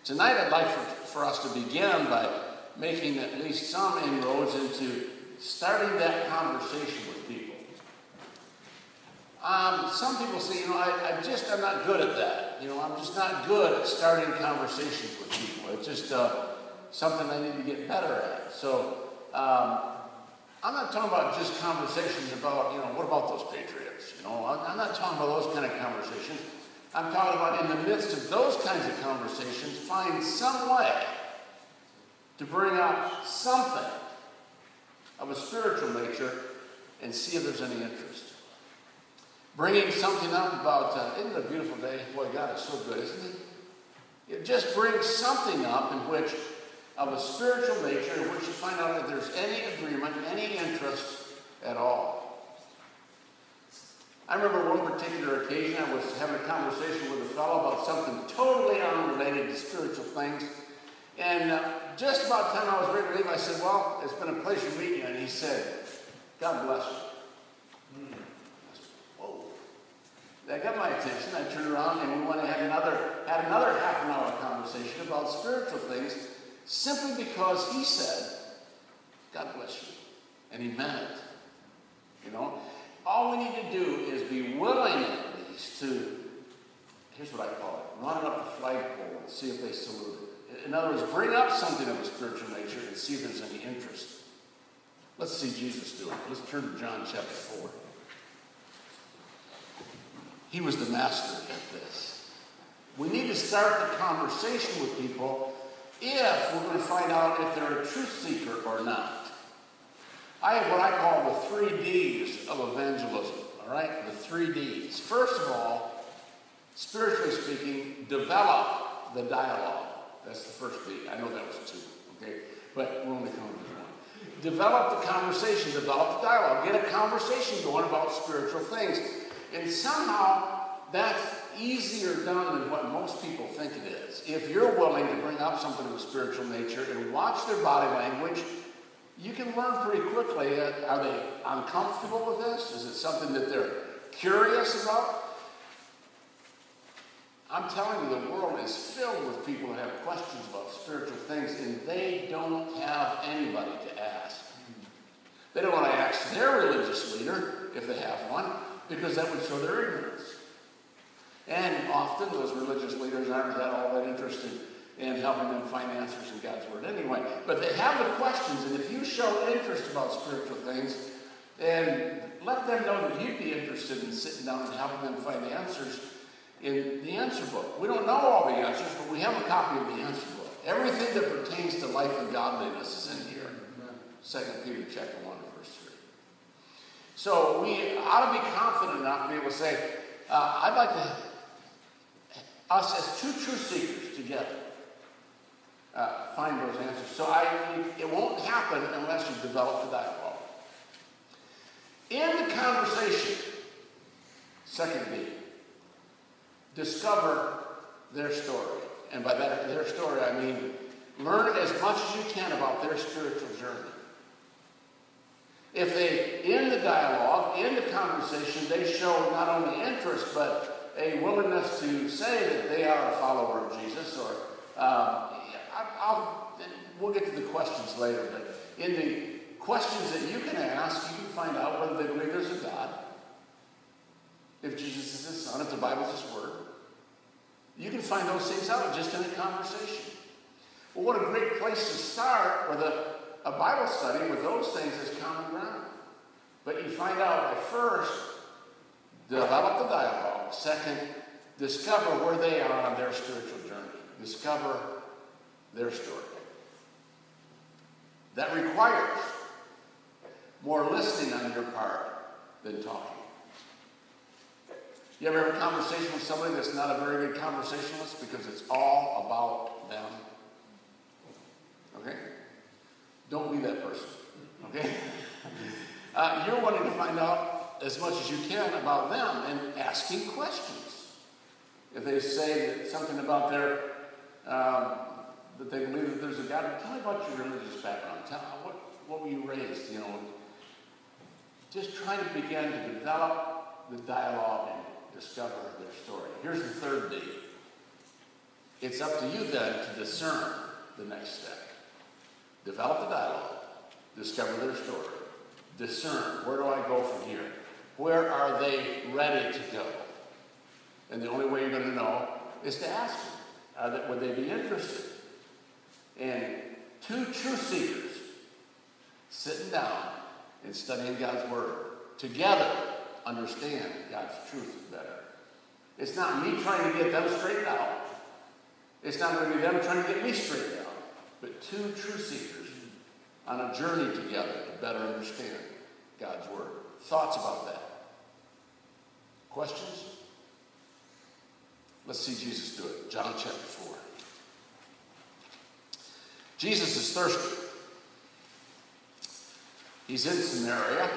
Tonight I'd like for us to begin by making at least some inroads into starting that conversation with people. Some people say, I'm not good at that. I'm just not good at starting conversations with people. It's just something I need to get better at. So I'm not talking about just conversations about, what about those patriots? I'm not talking about those kind of conversations. I'm talking about in the midst of those kinds of conversations, find some way to bring up something of a spiritual nature and see if there's any interest. Bringing something up about, isn't it a beautiful day? Boy, God is so good, isn't he? It just brings something up in which, of a spiritual nature, in which you find out if there's any agreement, any interest at all. I remember one particular occasion, I was having a conversation with a fellow about something totally unrelated to spiritual things. And just about the time I was ready to leave, I said, well, it's been a pleasure meeting you. And he said, God bless you. I said, whoa. That got my attention. I turned around and we went and had another half an hour conversation about spiritual things, simply because he said, God bless you. And he meant it. All we need to do is be willing at least to, here's what I call it, run up the flagpole and see if they salute it. In other words, bring up something of a spiritual nature and see if there's any interest. Let's see Jesus do it. Let's turn to John chapter 4. He was the master at this. We need to start the conversation with people if we're going to find out if they're a truth seeker or not. I have what I call the 3 Ds of evangelism, all right? The 3 Ds. First of all, spiritually speaking, develop the dialogue. That's the first D. I know that was 2, okay? But we're only coming to 1. Develop the conversation, develop the dialogue. Get a conversation going about spiritual things. And somehow, that's easier done than what most people think it is. If you're willing to bring up something of a spiritual nature and watch their body language, you can learn pretty quickly, are they uncomfortable with this? Is it something that they're curious about? I'm telling you, the world is filled with people that have questions about spiritual things, and they don't have anybody to ask. They don't want to ask their religious leader, if they have one, because that would show their ignorance. And often those religious leaders aren't all that interested in helping them find answers in God's Word anyway. But they have the questions, and if you show interest about spiritual things, then let them know that you'd be interested in sitting down and helping them find the answers in the answer book. We don't know all the answers, but we have a copy of the answer book. Everything that pertains to life and godliness is in here. 2 Peter chapter 1, verse 3. So we ought to be confident enough to be able to say, I'd like us as 2 truth seekers together, find those answers. So it won't happen unless you develop the dialogue. In the conversation, 2nd B, discover their story. And by that, their story, I mean learn as much as you can about their spiritual journey. If they, in the dialogue, in the conversation, they show not only interest, but a willingness to say that they are a follower of Jesus, or we'll get to the questions later, but in the questions that you can ask, you can find out whether they believe there's a God, if Jesus is his son, if the Bible is his word. You can find those things out just in a conversation. Well, what a great place to start with a Bible study with those things as common ground. But you find out by first, develop the dialogue. Second, discover where they are on their spiritual journey. Discover their story. That requires more listening on your part than talking. You ever have a conversation with somebody that's not a very good conversationalist because it's all about them? Okay? Don't be that person. Okay? You're wanting to find out as much as you can about them and asking questions. If they say that something about their that they believe that there's a God, tell me about your religious background. Tell me what were you raised? Just trying to begin to develop the dialogue and discover their story. Here's the 3rd D. It's up to you then to discern the next step. Develop the dialogue. Discover their story. Discern, where do I go from here? Where are they ready to go? And the only way you're going to know is to ask them. Would they be interested? And two truth seekers sitting down and studying God's Word together understand God's truth better. It's not me trying to get them straightened out. It's not going to be them trying to get me straightened out. But two truth seekers on a journey together to better understand God's Word. Thoughts about that? Questions? Let's see Jesus do it. John chapter 4. Jesus is thirsty. He's in Samaria.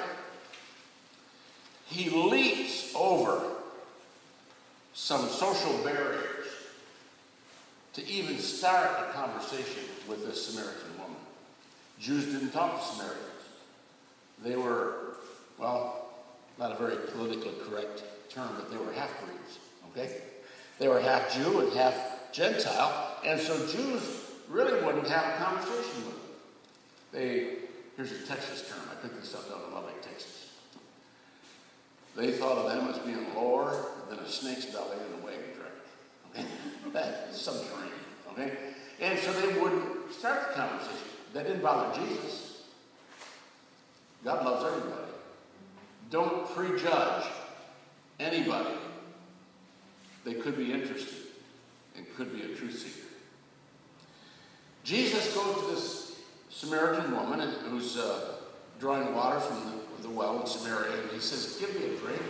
He leaps over some social barriers to even start a conversation with this Samaritan woman. Jews didn't talk to Samaritans. They were, well, not a very politically correct term, but they were half-breeds, okay? They were half Jew and half Gentile, and so Jews really wouldn't have a conversation with them. Here's a Texas term. I picked this up down in Lubbock, Texas. They thought of them as being lower than a snake's belly in a wagon track. Okay? That's subterranean. Okay? And so they wouldn't start the conversation. That didn't bother Jesus. God loves everybody. Don't prejudge anybody. They could be interested and could be a truth seeker. Jesus goes to this Samaritan woman who's drawing water from the well in Samaria, and he says, "Give me a drink."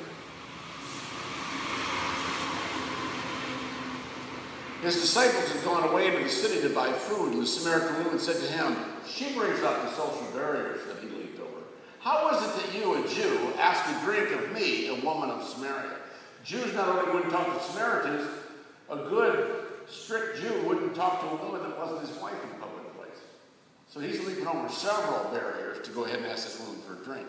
His disciples had gone away into the city to buy food, and the Samaritan woman said to him, she brings up the social barriers that he leaped over. "How is it that you, a Jew, ask a drink of me, a woman of Samaria?" Jews not only wouldn't talk to Samaritans, a good, strict Jew wouldn't talk to a woman that wasn't his wife in a public place. So he's leaping over several barriers to go ahead and ask this woman for a drink.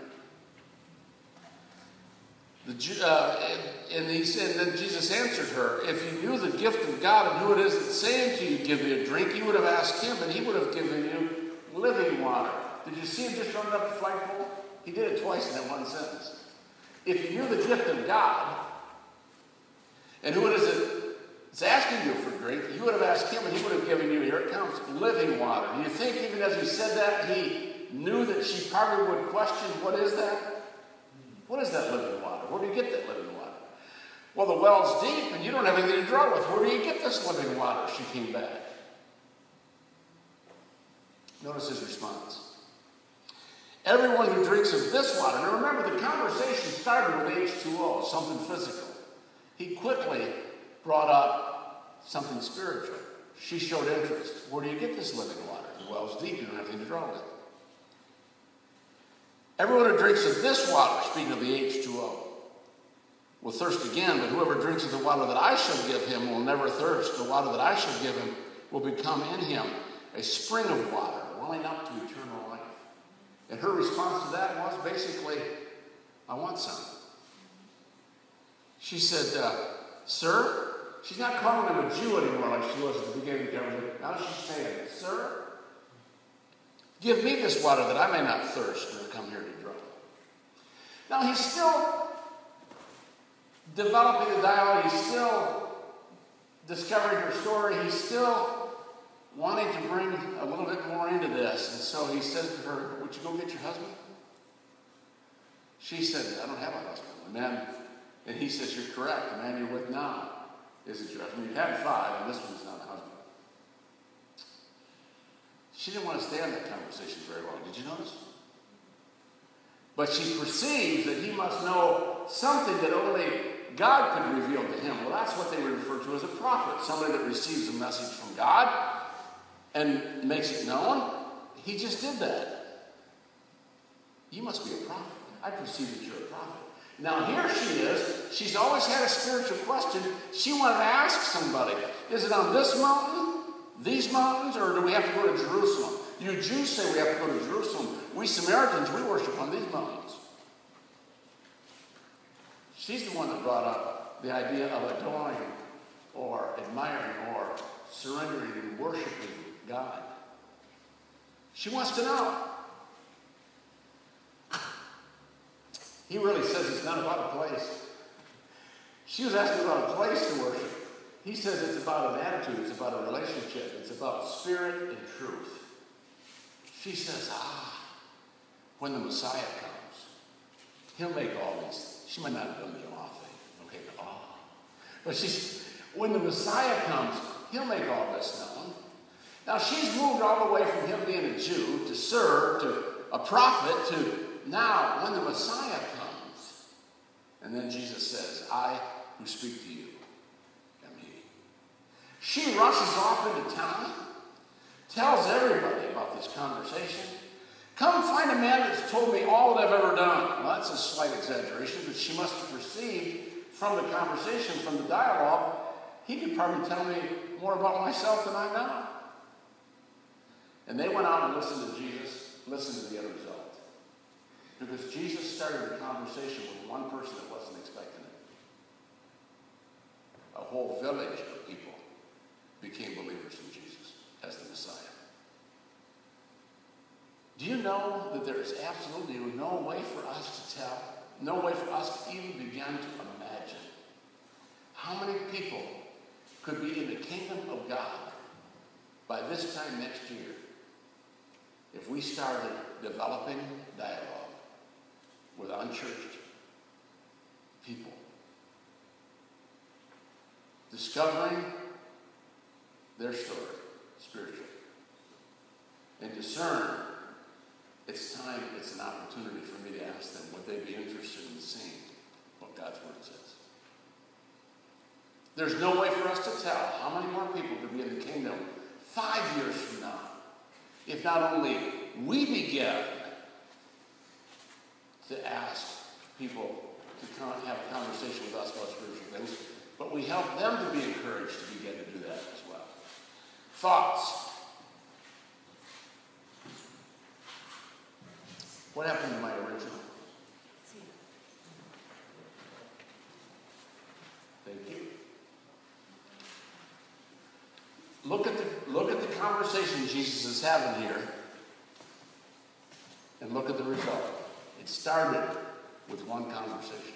And then Jesus answered her, "If you knew the gift of God and who it is that's saying to you, 'Give me a drink,' you would have asked him, and he would have given you living water." Did you see him just run up the flagpole? He did it twice in that one sentence. If you knew the gift of God and who it is that's asking you for a drink, you would have asked him, and he would have given you, here it comes, living water. Do you think even as he said that, he knew that she probably would question, what is that? What is that living water? Where do you get that living water? "Well, the well's deep, and you don't have anything to draw with. Where do you get this living water?" She came back. Notice his response. "Everyone who drinks of this water," now remember, the conversation started with H2O, something physical. He quickly brought up something spiritual. She showed interest. "Where do you get this living water? The well's deep, you don't have anything to draw with." "Everyone who drinks of this water," speaking of the H2O, "will thirst again, but whoever drinks of the water that I shall give him will never thirst. The water that I shall give him will become in him a spring of water, welling up to eternal life." And her response to that was basically, "I want some." She said, "Sir," she's not calling him a Jew anymore like she was at the beginning of the conversation. Now she's saying, "Sir, give me this water that I may not thirst nor come here to draw." Now he's still developing the dialogue. He's still discovering her story. He's still wanting to bring a little bit more into this. And so he says to her, "Would you go get your husband?" She said, "I don't have a husband." And he says, "You're correct. The man you're with now isn't your husband. You've had 5, and this one's not a husband." She didn't want to stay on that conversation very long. Did you notice? But she perceives that he must know something that only God could reveal to him. Well, that's what they would refer to as a prophet, somebody that receives a message from God and makes it known. He just did that. "You must be a prophet. I perceive that you're a prophet." Now here she is. She's always had a spiritual question. She wanted to ask somebody, is it on this mountain, these mountains, or do we have to go to Jerusalem? You Jews say we have to go to Jerusalem. We Samaritans, we worship on these mountains. She's the one that brought up the idea of adoring or admiring or surrendering and worshiping God. She wants to know. He really says it's not about a place. She was asking about a place to worship. He says it's about an attitude, it's about a relationship, it's about spirit and truth. She says, when the Messiah comes, he'll make all these. She might not have done the awe thing, okay, but But when the Messiah comes, he'll make all this known. Now she's moved all the way from him being a Jew to serve, to a prophet, to now when the Messiah comes. And then Jesus says, I who speak to you am he. She rushes off into town, tells everybody about this conversation. Come find a man that's told me all that I've ever done. Well, that's a slight exaggeration, but she must have perceived from the conversation, from the dialogue, he could probably tell me more about myself than I know. And they went out and listened to Jesus, listened to the end result. Because Jesus started a conversation with one person that wasn't expecting it. A whole village of people became believers in Jesus as the Messiah. Do you know that there is absolutely no way for us to tell, no way for us to even begin to imagine how many people could be in the kingdom of God by this time next year if we started developing dialogue with unchurched people, discovering their story spiritually, and discern it's time, it's an opportunity for me to ask them, would they be interested in seeing what God's word says? There's no way for us to tell how many more people could be in the kingdom 5 years from now if not only we begin to ask people to come have a conversation with us about spiritual things, but we help them to be encouraged to begin to do that as well. Thoughts. What happened to my original? Thank you. Look at the conversation Jesus is having here, and look at the result. It started with one conversation.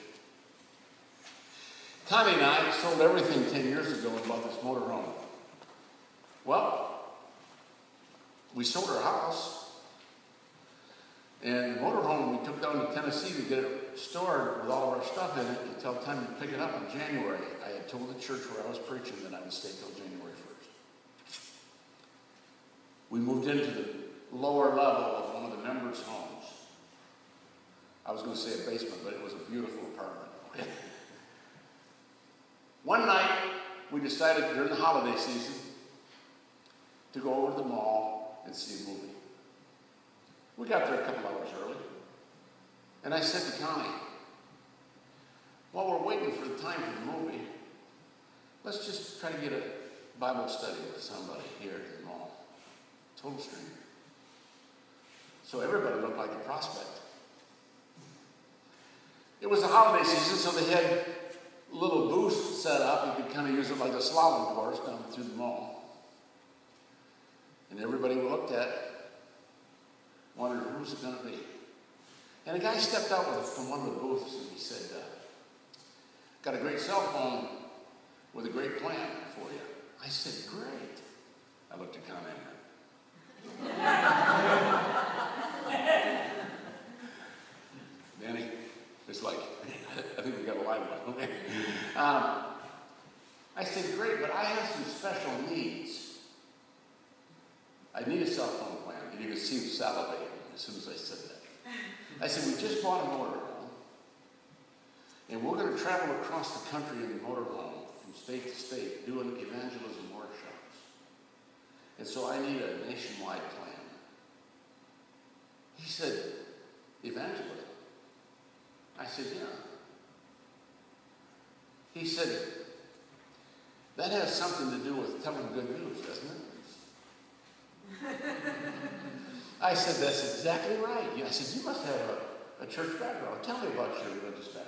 Connie and I sold everything 10 years ago and bought this motorhome. Well, we sold our house. And the motorhome we took down to Tennessee to get it stored with all of our stuff in it until time to pick it up in January. I had told the church where I was preaching that I would stay till January 1st. We moved into the lower level of one of the members' homes. I was going to say a basement, but it was a beautiful apartment. Okay? One night, we decided during the holiday season to go over to the mall and see a movie. We got there a couple hours early. And I said to Connie, while we're waiting for the time for the movie, let's just try to get a Bible study with somebody here at the mall. Total stranger. So everybody looked like a prospect. It was the holiday season, so they had little booths set up. You could kind of use it like a slalom course down through the mall. And everybody we looked at wondered who's it going to be. And a guy stepped out from one of the booths and he said, got a great cell phone with a great plan for you. I said, great. I looked at Connie. Danny, it's like, I think we got a line one. Okay. I said, great, but I have some special needs. I need a cell phone plan. And you could see him salivating as soon as I said that. I said, we just bought a motorhome, and we're going to travel across the country in the motorhome from state to state doing evangelism workshops. And so I need a nationwide plan. He said, evangelism? I said, yeah. He said, that has something to do with telling good news, doesn't it? I said, that's exactly right. I said, you must have a church background. Tell me about your religious background.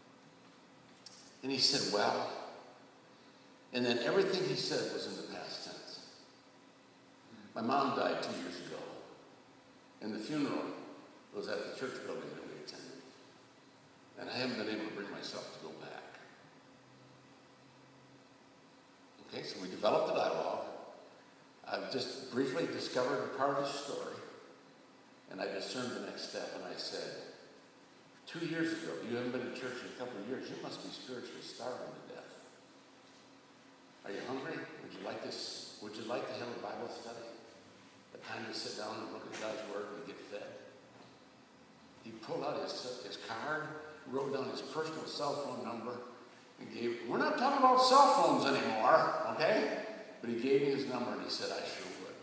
And he said, well, and then everything he said was in the past My mom died 2 years ago, and the funeral was at the church building that we attended. And I haven't been able to bring myself to go back. Okay, so we developed a dialogue. I've just briefly discovered a part of the story, and I discerned the next step, and I said, 2 years ago, you haven't been to church in a couple of years, you must be spiritually starving to death. Are you hungry? Would you like this? Would you like to have a Bible study? A time to sit down and look at God's Word and get fed? He pulled out his card, wrote down his personal cell phone number, and gave, we're not talking about cell phones anymore, okay? But he gave me his number and he said, I sure would.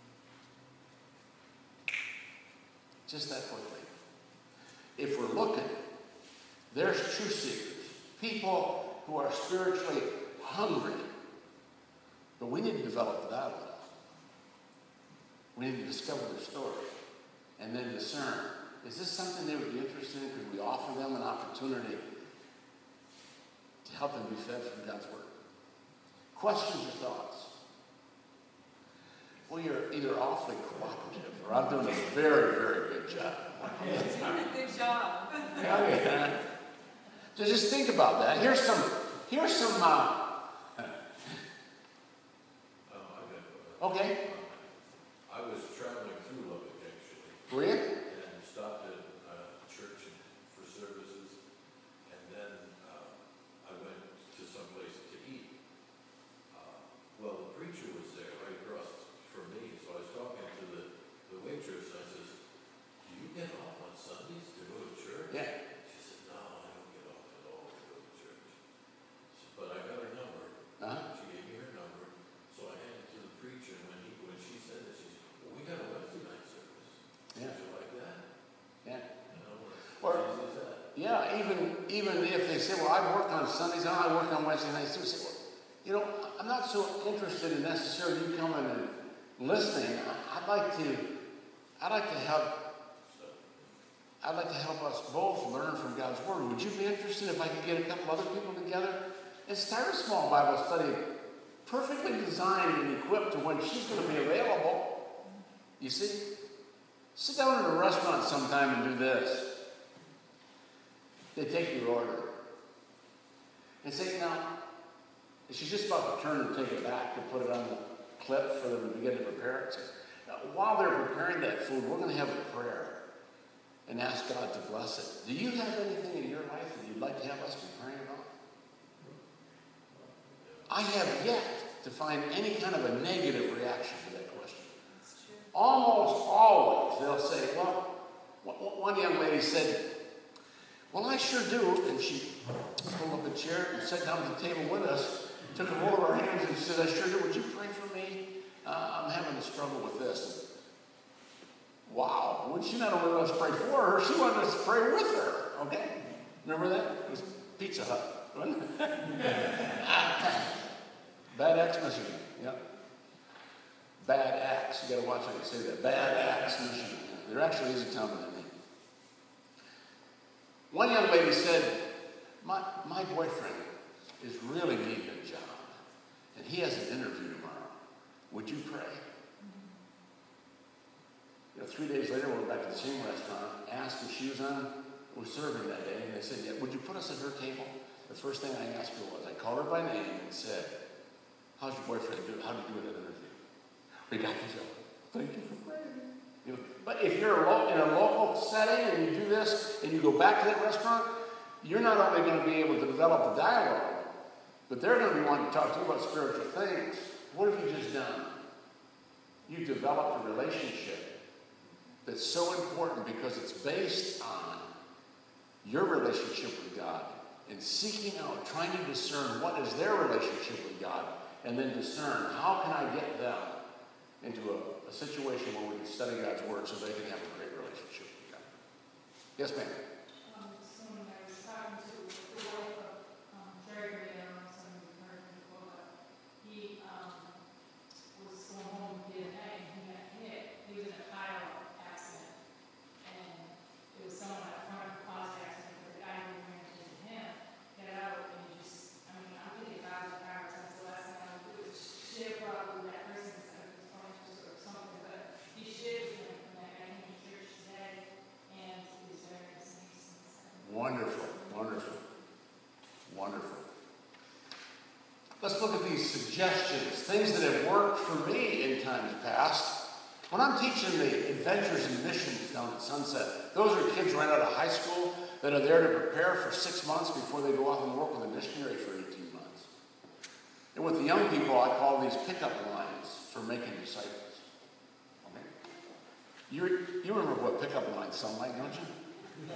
Just that quickly. If we're looking, there's truth seekers, people who are spiritually hungry. But we need to develop the dialogue. We need to discover their story and then discern, is this something they would be interested in? Could we offer them an opportunity to help them be fed from God's Word? Questions or thoughts? Well, you're either awfully cooperative or I'm doing a very, very good job. You're doing a good job. Yeah. So just think about that. Here's some okay. I was traveling through Lubbock, actually. Were you? And stopped at a church for services. And then I went to some place to eat. Well, the preacher was there right across from me. So I was talking to the waitress. I says, do you get off on Sundays to go to church? Yeah. She said, no, I don't get off at all to go to church. But I got her number. Uh-huh. She gave me her number. So I handed it to the preacher. When she said that, she said, well, we got a Wednesday night service. Yeah. Would you like that? Yeah. You know, Or, as easy as that. yeah, even if they say, well, I work on Sundays, I work on Wednesday nights too. Say, well, you know, I'm not so interested in necessarily you coming and listening. I'd like to help us both learn from God's Word. Would you be interested if I could get a couple other people together and start a small Bible study, perfectly designed and equipped to when she's going to be available? You see? Sit down at a restaurant sometime and do this. They take your order. And say, now, she's just about to turn and take it back to put it on the clip for them to begin to prepare it. Now, while they're preparing that food, we're going to have a prayer and ask God to bless it. Do you have anything in your life that you'd like to have us be praying about? I have yet to find any kind of a negative reaction to that question. Almost always they'll say, well, one young lady said, well, I sure do. And she pulled up a chair and sat down at the table with us, took a hold of our hands and said, I sure do. Would you pray for me? I'm having a struggle with this. Wow. Well, she not only wanted us to pray for her, she wanted us to pray with her. Okay? Remember that? It was Pizza Hut, wasn't it? Bad Axe, Michigan. Yep. Bad Axe. You got to watch how you say that. Bad Axe, Michigan. There actually is a town with that name. One young lady said, my boyfriend is really needing a job, and he has an interview tomorrow. Would you pray? 3 days later, we were back at the same restaurant, asked if she was serving that day, and they said, yeah, would you put us at her table? The first thing I asked her was, I called her by name and said, how's your boyfriend doing? How did you do in that interview? We got the job. Thank you for praying. But if you're in a local setting and you do this and you go back to that restaurant, you're not only going to be able to develop the dialogue, but they're going to be wanting to talk to you about spiritual things. What have you just done? You developed a relationship that's so important because it's based on your relationship with God and seeking out, trying to discern what is their relationship with God, and then discern how can I get them into a situation where we can study God's Word so they can have a great relationship with God. Yes, ma'am? Someone I was talking to, the wife of Jerry Graham, some of you heard him before, but he was going home to get an egg and he got hit. He was in a car accident. And it was someone at the front of the caused the accident, but the guy who ran into him got out and he just, I mean, I'm thinking about the car since the last time I was share probably that person instead of his phone or something. suggestions, things that have worked for me in times past. When I'm teaching the Adventures and Missions down at Sunset, those are kids right out of high school that are there to prepare for 6 months before they go off and work with a missionary for 18 months. And with the young people, I call these pickup lines for making disciples. Okay? You remember what pickup lines sound like, don't you?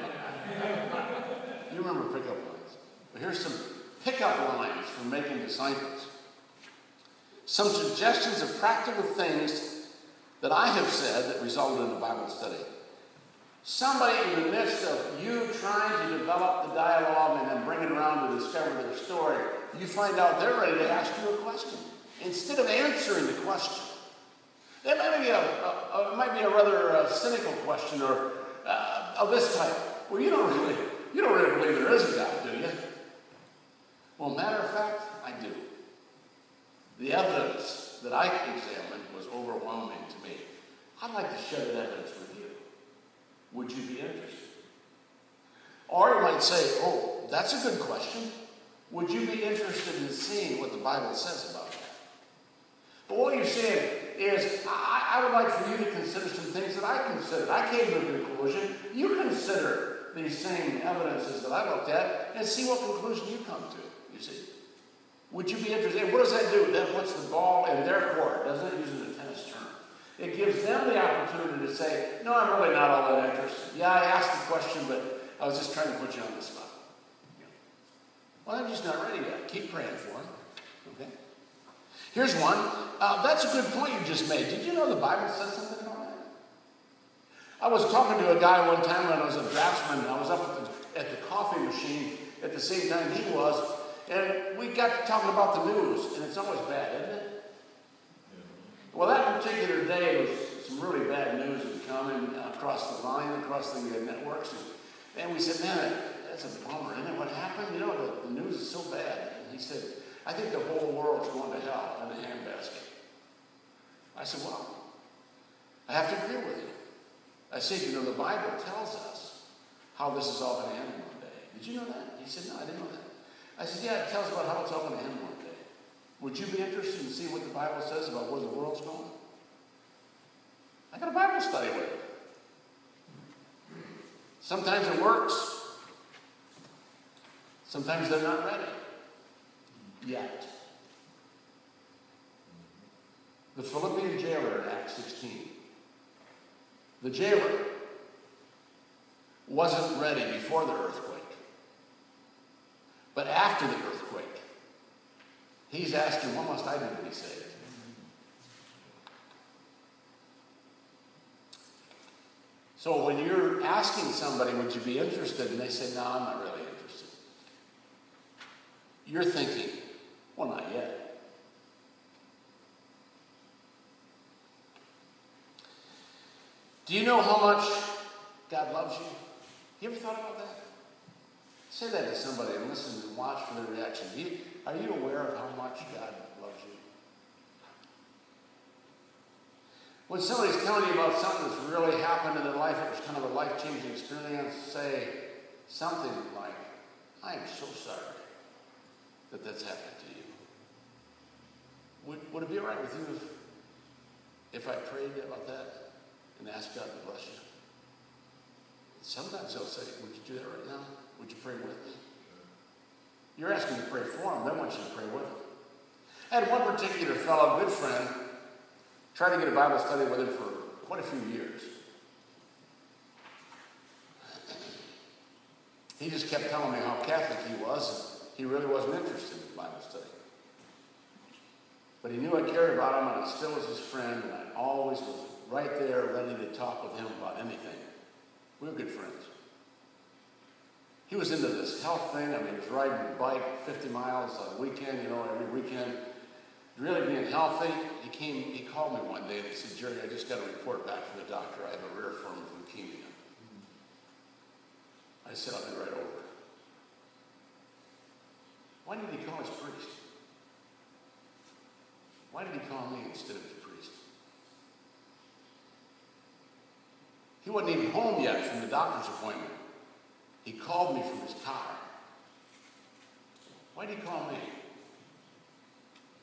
You remember pickup lines. But here's some pickup lines for making disciples. Some suggestions of practical things that I have said that resulted in a Bible study. Somebody in the midst of you trying to develop the dialogue and then bring it around to discover their story, you find out they're ready to ask you a question. Instead of answering the question, it might be a rather cynical question or of this type. Well, you don't really believe there is a God, do you? Well, matter of fact, I do. The evidence that I examined was overwhelming to me. I'd like to share that evidence with you. Would you be interested? Or you might say, oh, that's a good question. Would you be interested in seeing what the Bible says about that? But what you're saying is, I would like for you to consider some things that I considered. I came to a conclusion. You consider these same evidences that I looked at and see what conclusion you come to, you see. Would you be interested? And what does that do? That puts the ball in their court, doesn't it? Using a tennis term. It gives them the opportunity to say, no, I'm really not all that interested. Yeah, I asked the question, but I was just trying to put you on the spot. Yeah. Well, I'm just not ready yet. Keep praying for him. Okay? Here's one. That's a good point you just made. Did you know the Bible says something about that? I was talking to a guy one time when I was a draftsman. I was up at the coffee machine at the same time he was. And we got to talking about the news, and it's always bad, isn't it? Well, that particular day, there was some really bad news that was coming across the line, across the networks. And we said, man, that's a bummer, isn't it? What happened? You know, the news is so bad. And he said, I think the whole world's going to hell in a handbasket. I said, well, I have to agree with you. I said, you know, the Bible tells us how this is all going to end one day. Did you know that? He said, no, I didn't know that. I said, yeah, it tells about how it's all going to end one day. Would you be interested in seeing what the Bible says about where the world's going? I got a Bible study with it. Sometimes it works. Sometimes they're not ready. Yet. The Philippian jailer in Acts 16. The jailer wasn't ready before the earthquake. But after the earthquake, he's asking, what must I do to be saved? So when you're asking somebody, would you be interested? And they say, no, I'm not really interested. You're thinking, well, not yet. Do you know how much God loves you? You ever thought about that? Say that to somebody and listen and watch for their reaction. Are you aware of how much God loves you? When somebody's telling you about something that's really happened in their life, it was kind of a life-changing experience, say something like, I am so sorry that that's happened to you. Would it be all right with you if I prayed about that and asked God to bless you? Sometimes they'll say, would you do that right now? Would you pray with me? You're asking me to pray for them. They want you to pray with them. I had one particular fellow, good friend, tried to get a Bible study with him for quite a few years. He just kept telling me how Catholic he was, and he really wasn't interested in Bible study. But he knew I cared about him, and I still was his friend, and I always was right there ready to talk with him about anything. We were good friends. He was into this health thing. I mean, he was riding a bike 50 miles on a weekend, every weekend. Really being healthy. He called me one day and he said, Jerry, I just got a report back from the doctor. I have a rare form of leukemia. I said, I'll be right over. Why did he call his priest? Why did he call me instead of the priest? He wasn't even home yet from the doctor's appointment. He called me from his car. Why did he call me?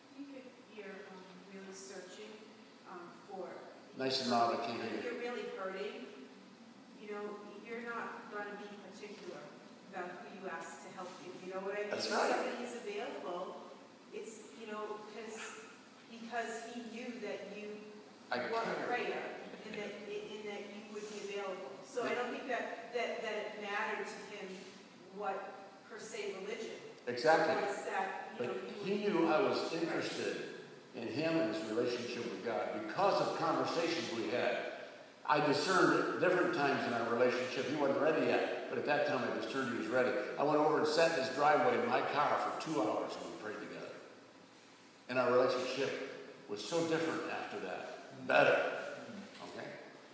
searching for. Nice and loud, I can't hear If you. you're really hurting, you're not going to be particular about who you ask to help you. You know what I mean? That's right. If somebody is available, it's, because he knew that you I were a care. prayer and that you would be available. So I don't think that it mattered to him what per se religion. Exactly. Was that, But he knew I was interested in him and his relationship with God because of conversations we had. I discerned at different times in our relationship. He wasn't ready yet, but at that time I discerned he was ready. I went over and sat in his driveway in my car for 2 hours and we prayed together. And our relationship was so different after that. Better. Okay?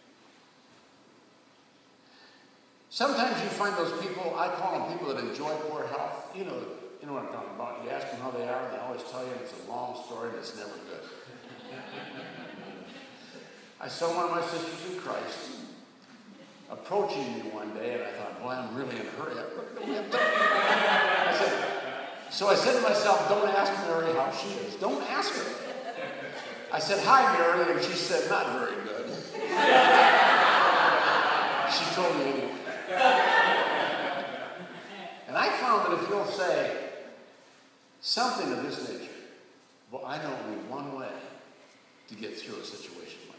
Sometimes you find those people, I call them people that enjoy poor health. You know what I'm talking about. You ask them how they are, and they always tell you it's a long story and it's never good. I saw one of my sisters in Christ approaching me one day, and I thought, boy, I'm really in a hurry. I said to myself, don't ask Mary how she is. Don't ask her. I said, hi, Mary, and she said, not very good. She told me anyway. And I found that if you'll say something of this nature, well, I know only one way to get through a situation like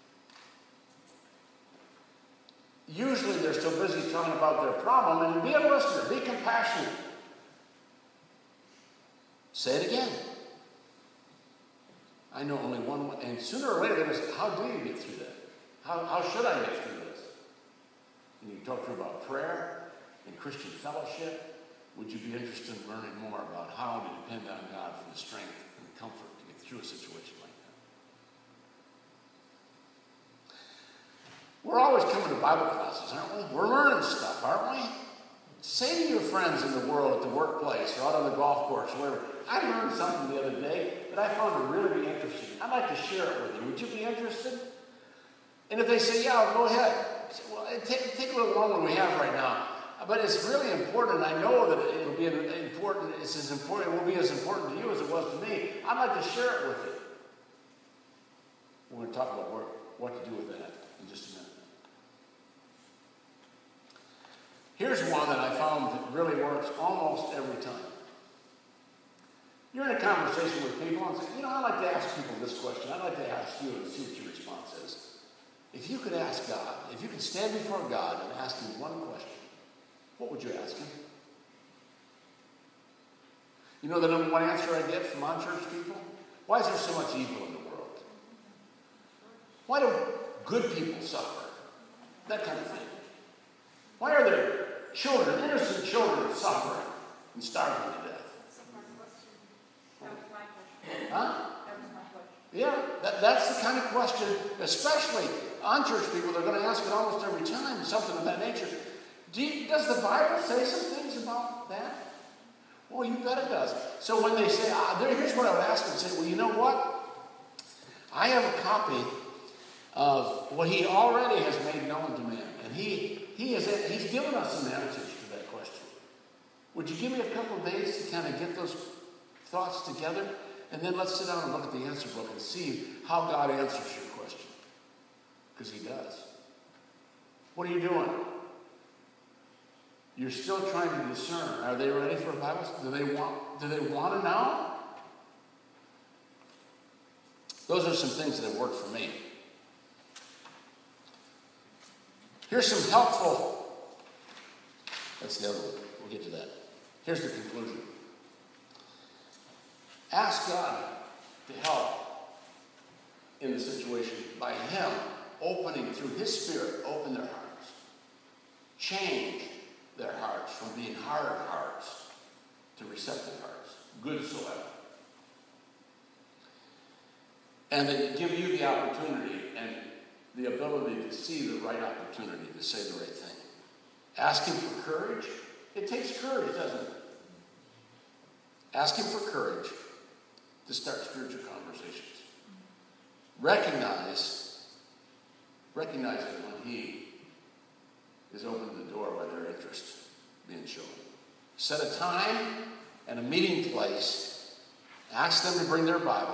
that. Usually they're so busy talking about their problem, and be a listener, be compassionate. Say it again. I know only one way. And sooner or later, they're going to say, how do you get through that? How should I get through this? And you talk to her about prayer and Christian fellowship. Would you be interested in learning more about how to depend on God for the strength and the comfort to get through a situation like that? We're always coming to Bible classes, aren't we? We're learning stuff, aren't we? Say to your friends in the world, at the workplace, or out on the golf course, or wherever, I learned something the other day that I found to really be interesting. I'd like to share it with you. Would you be interested? And if they say, yeah, go ahead. I say, well, take a little longer than we have right now. But it's really important. I know that it'll be important. It's as important. It will be as important to you as it was to me. I'd like to share it with you. We're going to talk about what to do with that in just a minute. Here's one that I found that really works almost every time. You're in a conversation with people and say, I'd like to ask people this question. I'd like to ask you and see what your response is. If you could ask God, if you could stand before God and ask him one question, what would you ask him? You know the number one answer I get from unchurched people? Why is there so much evil in the world? Why do good people suffer? That kind of thing. Why are there children, innocent children, suffering and starving to death? Huh? Yeah, that's the kind of question, especially unchurched people, they're going to ask it almost every time, something of that nature. Does the Bible say some things about that? Well, you bet it does. So when they say, here's what I would ask them, say, well, you know what? I have a copy of what he already has made known to man. And he's given us some answers to that question. Would you give me a couple of days to kind of get those thoughts together? And then let's sit down and look at the answer book and see how God answers your question. Because he does. What are you doing? You're still trying to discern. Are they ready for a Bible study? Do they want to know? Those are some things that have worked for me. Here's some helpful. That's the other one. We'll get to that. Here's the conclusion. Ask God to help in the situation by him opening, through his Spirit, open their hearts. Change their hearts from being hard hearts to receptive hearts. Good soil. And they give you the opportunity and the ability to see the right opportunity to say the right thing. Ask him for courage. It takes courage, doesn't it? Ask him for courage to start spiritual conversations. Recognize it when he is opening the door by their interest being shown. Set a time and a meeting place. Ask them to bring their Bible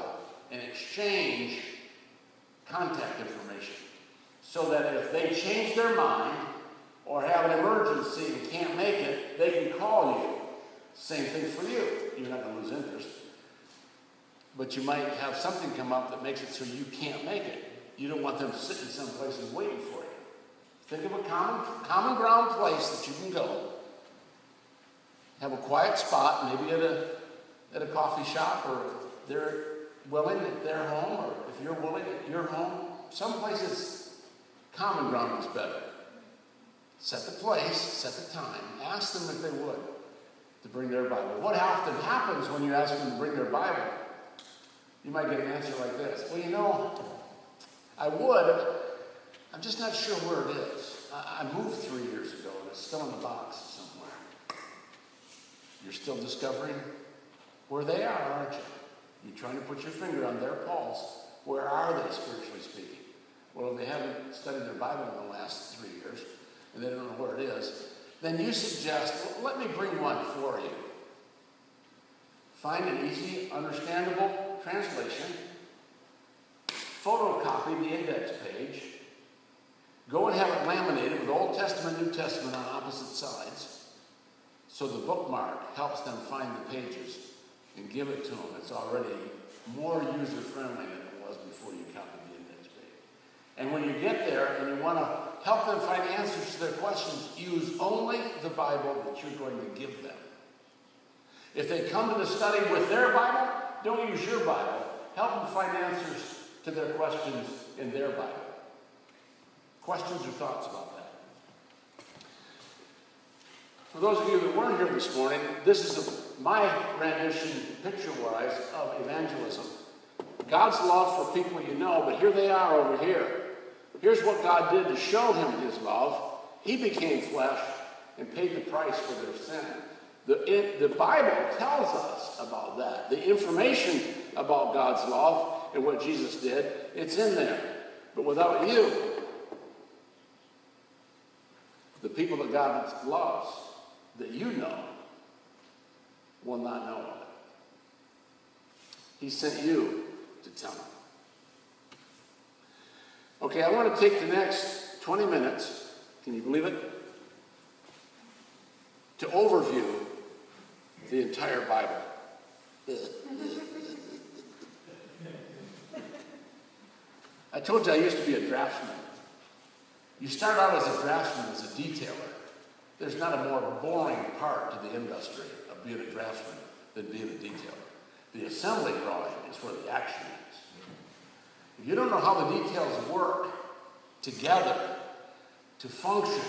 and exchange contact information so that if they change their mind or have an emergency and can't make it, they can call you. Same thing for you. You're not going to lose interest. But you might have something come up that makes it so you can't make it. You don't want them sitting someplace and waiting for you. Think of a common ground place that you can go. Have a quiet spot, maybe at a coffee shop, or they're willing at their home, or if you're willing at your home. Some places, common ground is better. Set the place, set the time. Ask them if they would to bring their Bible. What often happens when you ask them to bring their Bible? You might get an answer like this. Well, you know, I would. I'm just not sure where it is. I moved 3 years ago, and it's still in the box somewhere. You're still discovering where they are, aren't you? You're trying to put your finger on their pulse. Where are they, spiritually speaking? Well, if they haven't studied their Bible in the last 3 years, and they don't know where it is, then you suggest, well, let me bring one for you. Find an easy, understandable translation, photocopy the index page, go and have it laminated with Old Testament, New Testament on opposite sides, so the bookmark helps them find the pages, and give it to them. It's already more user-friendly than it was before you copied the index page. And when you get there and you want to help them find answers to their questions, use only the Bible that you're going to give them. If they come to the study with their Bible, don't use your Bible. Help them find answers to their questions in their Bible. Questions or thoughts about that? For those of you that weren't here this morning, this is my rendition, picture-wise, of evangelism. God's love for people you know, but here they are over here. Here's what God did to show him his love. He became flesh and paid the price for their sin. The Bible tells us about that. The information about God's love and what Jesus did, it's in there. But without you, the people that God loves, that you know, will not know of it. He sent you to tell them. Okay, I want to take the next 20 minutes, can you believe it, to overview the entire Bible. I told you I used to be a draftsman. You start out as a draftsman, as a detailer. There's not a more boring part to the industry of being a draftsman than being a detailer. The assembly drawing is where the action is. If you don't know how the details work together to function,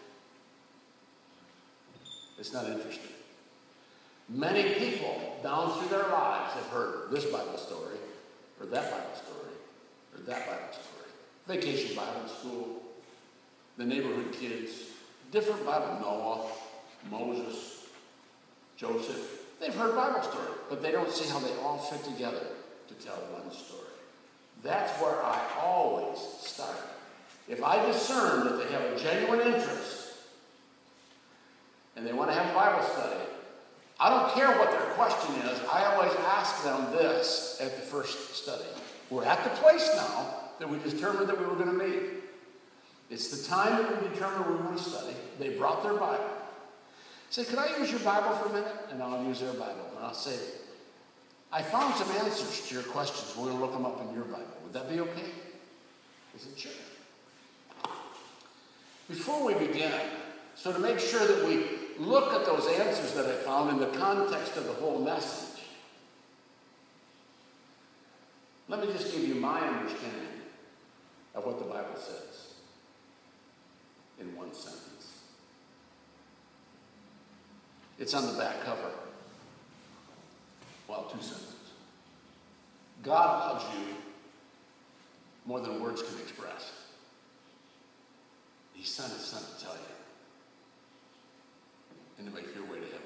it's not interesting. Many people down through their lives have heard this Bible story, or that Bible story, or that Bible story. Vacation Bible School, the neighborhood kids, different Bible, Noah, Moses, Joseph. They've heard Bible stories, but they don't see how they all fit together to tell one story. That's where I always start. If I discern that they have a genuine interest and they want to have a Bible study, I don't care what their question is. I always ask them this at the first study. We're at the place now that we determined that we were going to meet. It's the time that we determined we were going to study. They brought their Bible. Say, could I use your Bible for a minute? And I'll use their Bible. And I'll say, I found some answers to your questions. We're going to look them up in your Bible. Would that be okay? Is it sure? Before we begin, so to make sure that we look at those answers that I found in the context of the whole message, let me just give you my understanding of what the Bible says in one sentence. It's on the back cover. Well, two sentences. God loves you more than words can express. He sent his son to tell you and to make your way to heaven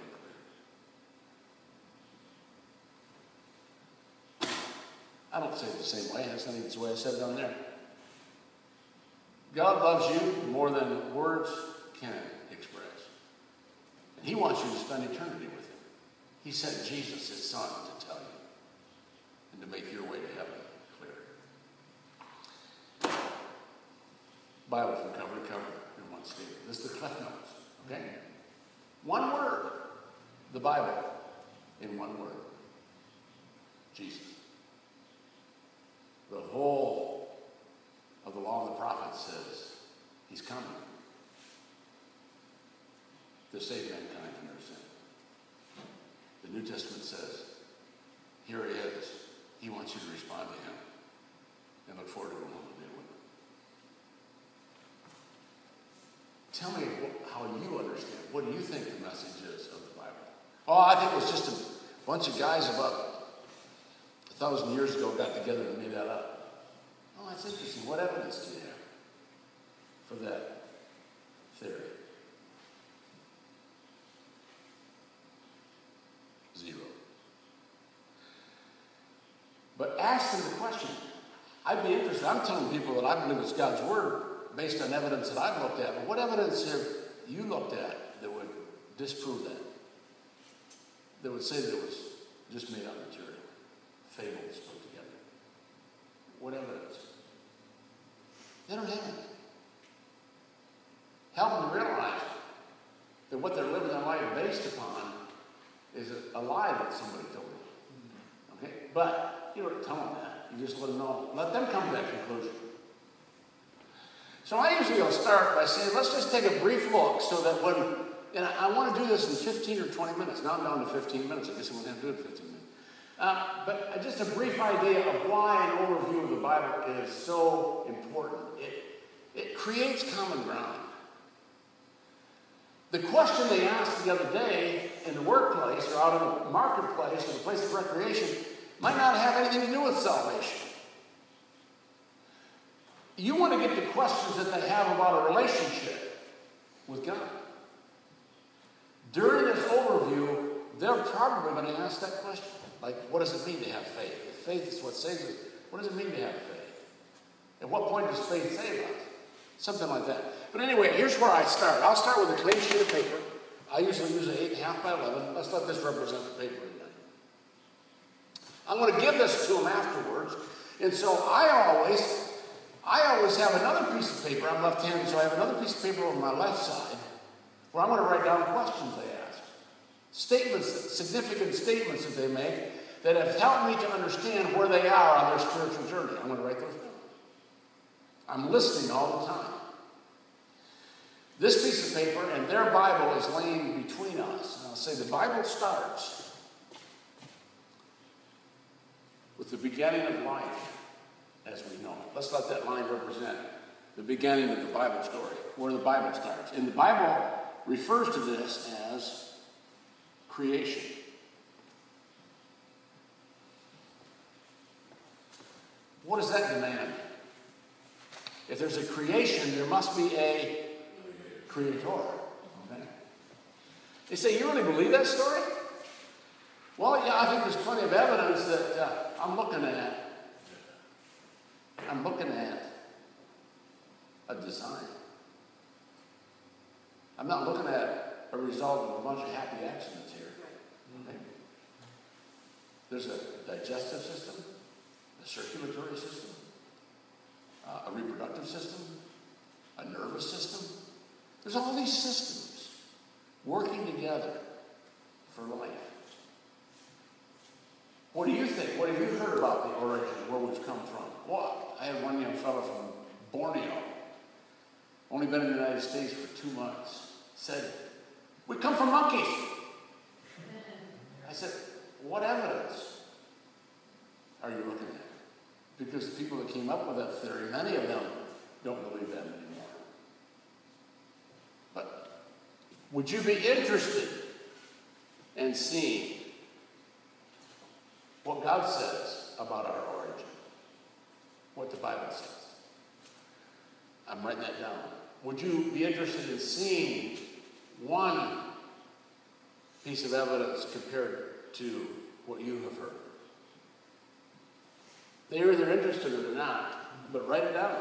clear. I don't say it the same way. That's not even the way I said it on there. God loves you more than words can express. And he wants you to spend eternity with him. He sent Jesus, his son, to tell you and to make your way to heaven clear. Bible from cover to cover in one statement. This is the Cliff Notes, okay? One word. The Bible in one word. Jesus. The whole of the law and the prophets says he's coming to save mankind from their sin. The New Testament says, here he is. He wants you to respond to him and look forward to going home to be with him. Tell me how you understand. What do you think the message is of the Bible? Oh, I think it was just a bunch of guys about 1,000 years ago got together and made that up. Oh, that's interesting. What evidence do you have for that theory? Zero. But ask them the question. I'd be interested. I'm telling people that I believe it's God's word based on evidence that I've looked at. But what evidence have you looked at that would disprove that? That would say that it was just made up material, fables put together. What evidence? They don't have it. Help them to realize that what they're living their life based upon is a lie that somebody told them. Okay? But you don't tell them that. You just let them know. Let them come to that conclusion. So I usually will start by saying, let's just take a brief look so that when, and I want to do this in 15 or 20 minutes. Now I'm down to 15 minutes. I guess I'm going to have to do it in 15 minutes. But just a brief idea of why an overview of the Bible is so important. It creates common ground. The question they asked the other day in the workplace or out in the marketplace or the place of recreation might not have anything to do with salvation. You want to get the questions that they have about a relationship with God. During this overview, they're probably going to ask that question. Like, what does it mean to have faith? If faith is what saves us, what does it mean to have faith? At what point does faith save us? Something like that. But anyway, here's where I start. I'll start with a clean sheet of paper. I usually use an 8.5 by 11. Let's let this represent the paper tonight. I'm going to give this to them afterwards. And so I always have another piece of paper. I'm left-handed, so I have another piece of paper on my left side where I'm going to write down questions they ask. Statements, significant statements that they make that have helped me to understand where they are on their spiritual journey. I'm going to write those down. I'm listening all the time. This piece of paper and their Bible is laying between us. And I'll say the Bible starts with the beginning of life as we know it. Let's let that line represent the beginning of the Bible story, where the Bible starts. And the Bible refers to this as creation. What does that demand? If there's a creation, there must be a creator. Okay? They say, you really believe that story? Well, yeah, I think there's plenty of evidence that I'm looking at a design. I'm not looking at a result of a bunch of happy accidents here. Okay? There's a digestive system, a circulatory system, a reproductive system, a nervous system. There's all these systems working together for life. What do you think? What have you heard about the origin, where we've come from? Well, I had one young fellow from Borneo, only been in the United States for 2 months, said, we come from monkeys. I said, what evidence are you looking at? Because the people that came up with that theory, many of them don't believe that anymore. But would you be interested in seeing what God says about our origin? What the Bible says? I'm writing that down. Would you be interested in seeing one piece of evidence compared to what you have heard? They're either interested or they're not, but write it down.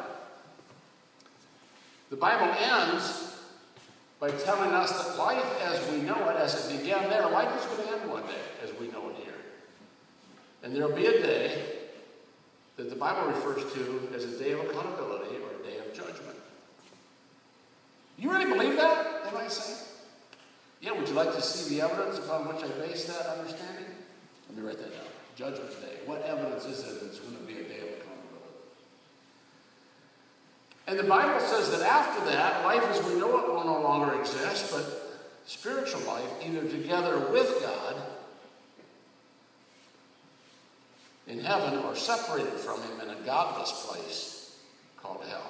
The Bible ends by telling us that life as we know it, as it began there, life is going to end one day as we know it here. And there'll be a day that the Bible refers to as a day of accountability or a day of judgment. You really believe that? They might say. Yeah, would you like to see the evidence upon which I base that understanding? Let me write that down. Judgment Day. What evidence is there that's going to be a day of accountability? And the Bible says that after that, life as we know it will no longer exist, but spiritual life, either together with God in heaven or separated from him in a godless place called hell.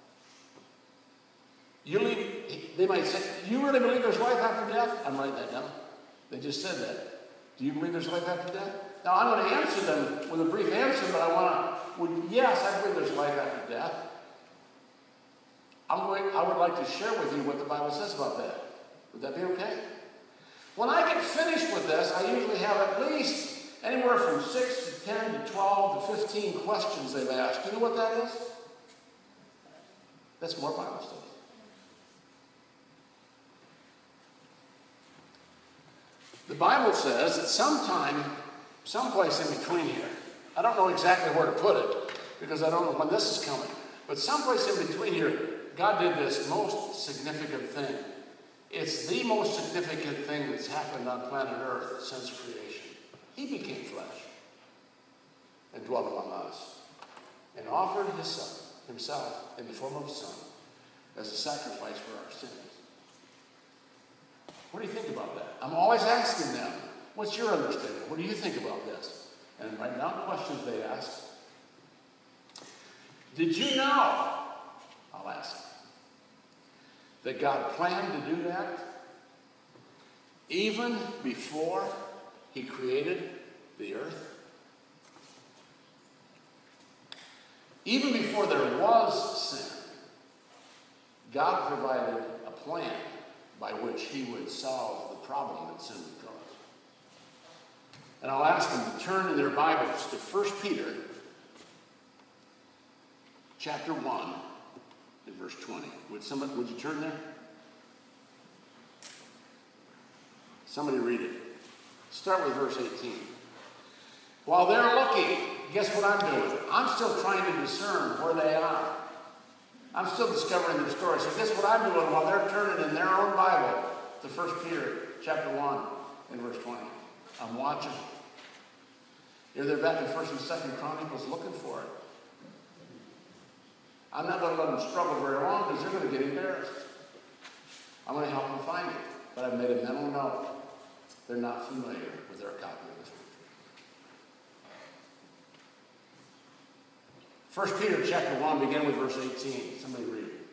They might say, you really believe there's life after death? I'm writing that down. They just said that. Do you believe there's life after death? Now, I'm going to answer them with a brief answer, but yes, I believe there's life after death. I would like to share with you what the Bible says about that. Would that be okay? When I get finished with this, I usually have at least anywhere from 6 to 10 to 12 to 15 questions they've asked. Do you know what that is? That's more Bible study. The Bible says that someplace in between here, I don't know exactly where to put it, because I don't know when this is coming, but someplace in between here, God did this most significant thing. It's the most significant thing that's happened on planet Earth since creation. He became flesh and dwelt among us and offered himself in the form of a son as a sacrifice for our sins. What do you think about that? I'm always asking them, what's your understanding? What do you think about this? And write down questions they ask. Did you know, I'll ask, that God planned to do that even before he created the earth? Even before there was sin, God provided a plan by which he would solve the problem that sin would cause. And I'll ask them to turn in their Bibles to 1 Peter chapter 1 and verse 20. Would you turn there? Somebody read it. Start with verse 18. While they're looking, guess what I'm doing? I'm still trying to discern where they are. I'm still discovering their story. So guess what I'm doing while they're turning in their own Bible to 1 Peter chapter 1 and verse 20. I'm watching. Here they're back in 1st and 2nd Chronicles looking for it. I'm not going to let them struggle very long because they're going to get embarrassed. I'm going to help them find it. But I've made a mental note. They're not familiar with their copy of the Scripture. 1 Peter chapter 1, begin with verse 18. Somebody read it.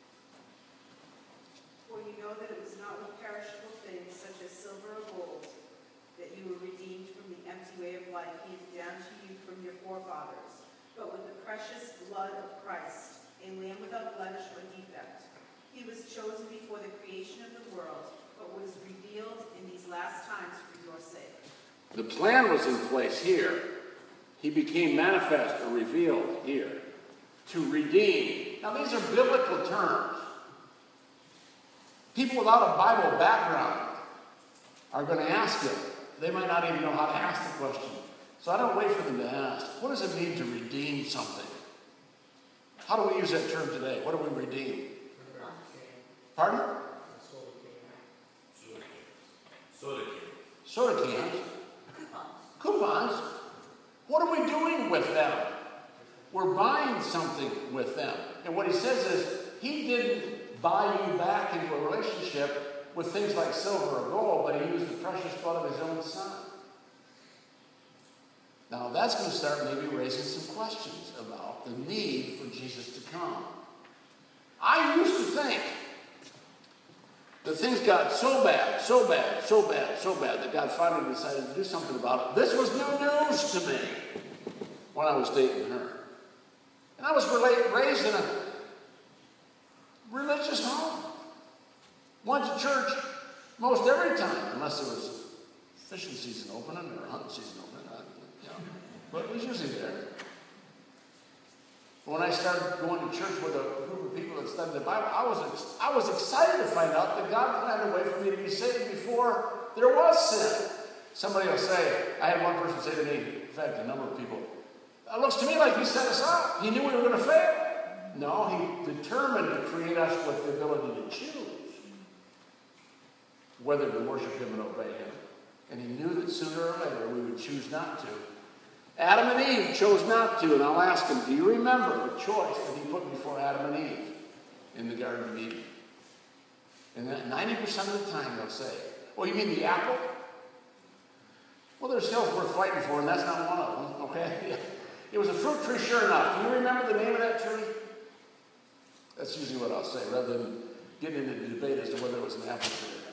For you know that it was not with perishable things such as silver or gold that you were redeemed from the empty way of life handed down to you from your forefathers, but with the precious blood of Christ, a lamb without blemish or defect. He was chosen before the creation of the world, but was revealed in these last times for your sake. The plan was in place here. He became manifest or revealed here to redeem. Now these are biblical terms. People without a Bible background are going to ask it. They might not even know how to ask the question. So I don't wait for them to ask. What does it mean to redeem something? How do we use that term today? What do we redeem? Pardon? Soda cans. Coupons. What are we doing with them? We're buying something with them. And what he says is, he didn't buy you back into a relationship with things like silver or gold, but he used the precious blood of his own son. Now that's going to start maybe raising some questions about the need for Jesus to come. I used to think that things got so bad that God finally decided to do something about it. This was new news to me when I was dating her. And I was raised in a religious home. Went to church most every time, unless there was fishing season opening or hunting season opening. But it was usually there. When I started going to church with a group of people that studied the Bible, I was excited to find out that God planned a way for me to be saved before there was sin. Somebody will say, I had one person say to me, fact, a number of people, it looks to me like he set us up. He knew we were going to fail. No, he determined to create us with the ability to choose whether to worship him and obey him. And he knew that sooner or later we would choose not to. Adam and Eve chose not to, and I'll ask him, do you remember the choice that he put before Adam and Eve in the Garden of Eden? And that 90% of the time they'll say, oh, you mean the apple? Well, there's hills worth fighting for, and that's not one of them, okay? It was a fruit tree, sure enough. Do you remember the name of that tree? That's usually what I'll say, rather than getting into the debate as to whether it was an apple tree or not.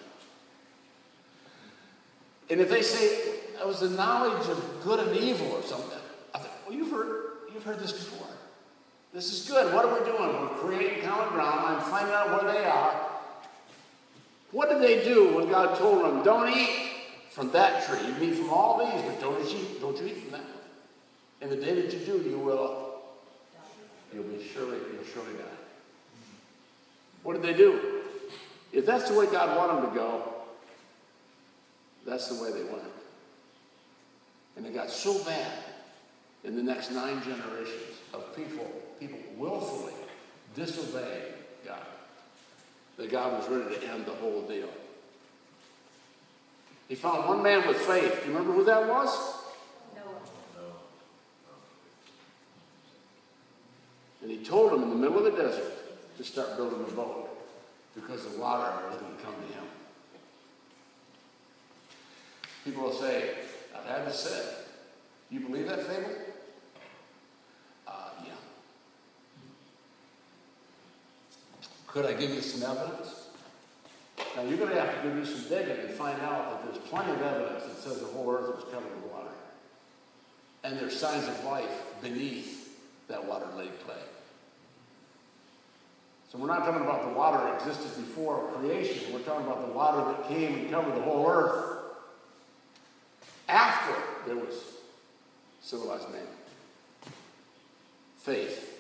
And if they say it was the knowledge of good and evil or something, I think, well, you've heard this before. This is good. What are we doing? We're creating common ground. I'm finding out where they are. What did they do when God told them, don't eat from that tree? You can eat from all these, but don't you eat from that one. And the day that you do, you'll surely die. What did they do? If that's the way God wanted them to go, that's the way they went. And it got so bad in the next 9 generations of people willfully disobeying God, that God was ready to end the whole deal. He found one man with faith. Do you remember who that was? Noah. And he told him in the middle of the desert to start building a boat because the water was going to come to him. People will say, I've had this said. You believe that fable? Yeah. Could I give you some evidence? Now, you're going to have to do some digging and find out that there's plenty of evidence that says the whole earth was covered with water. And there's signs of life beneath that water-laid clay. So we're not talking about the water that existed before creation. We're talking about the water that came and covered the whole earth after there was civilized man. Faith.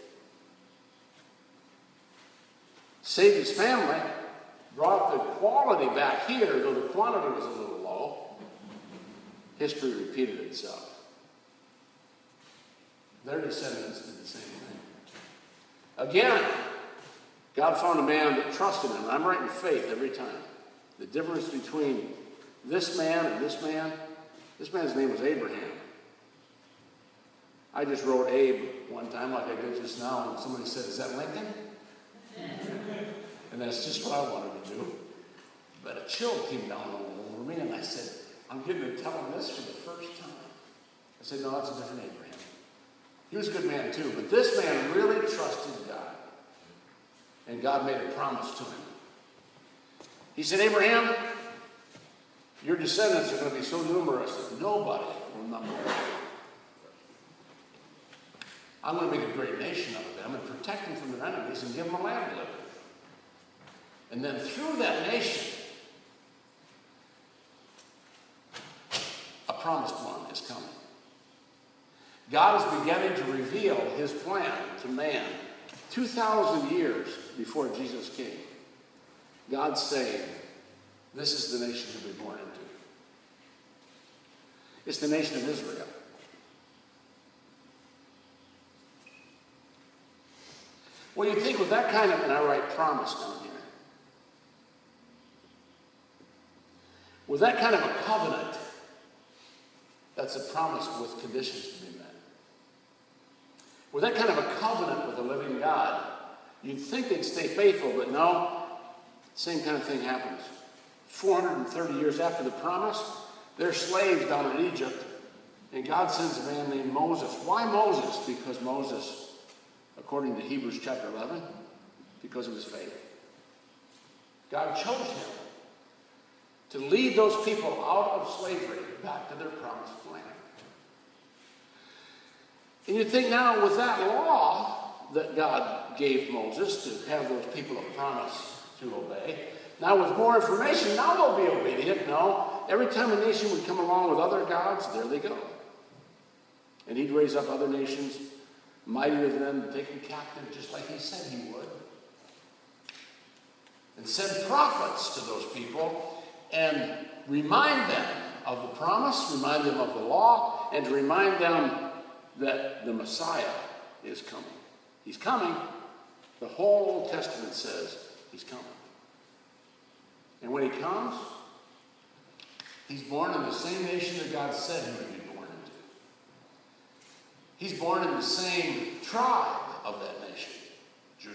Saved his family, brought the quality back here, though the quantity was a little low. History repeated itself. Their descendants did the same thing. Again, God found a man that trusted him. I'm writing faith every time. The difference between this man and this man's name was Abraham. I just wrote Abe one time like I did just now, and somebody said, is that Lincoln? And that's just what I wanted to do. But a chill came down over me, and I said, I'm getting to tell him this for the first time. I said, no, that's a different Abraham. He was a good man too, but this man really trusted God. And God made a promise to him. He said, Abraham, your descendants are going to be so numerous that nobody will number them. I'm going to make a great nation out of them and protect them from their enemies and give them a land to live in. And then through that nation, a promised one is coming. God is beginning to reveal his plan to man 2,000 years before Jesus came. God's saying, this is the nation you'll be born into. It's the nation of Israel. Well, you think with that kind of, and I write promise down here, with that kind of a covenant, that's a promise with conditions to be met. With that kind of a covenant with the living God, you'd think they'd stay faithful, but no, same kind of thing happens. 430 years after the promise, they're slaves down in Egypt, and God sends a man named Moses. Why Moses? Because Moses, according to Hebrews chapter 11, because of his faith. God chose him to lead those people out of slavery back to their promised land. And you think now with that law that God gave Moses to have those people of promise to obey, now with more information, now they'll be obedient. No, every time a nation would come along with other gods, there they go. And he'd raise up other nations mightier than them to take them captive just like he said he would. And send prophets to those people and remind them of the promise, remind them of the law, and to remind them that the Messiah is coming. He's coming. The whole Old Testament says he's coming. And when he comes, he's born in the same nation that God said he would be born into. He's born in the same tribe of that nation, Judah.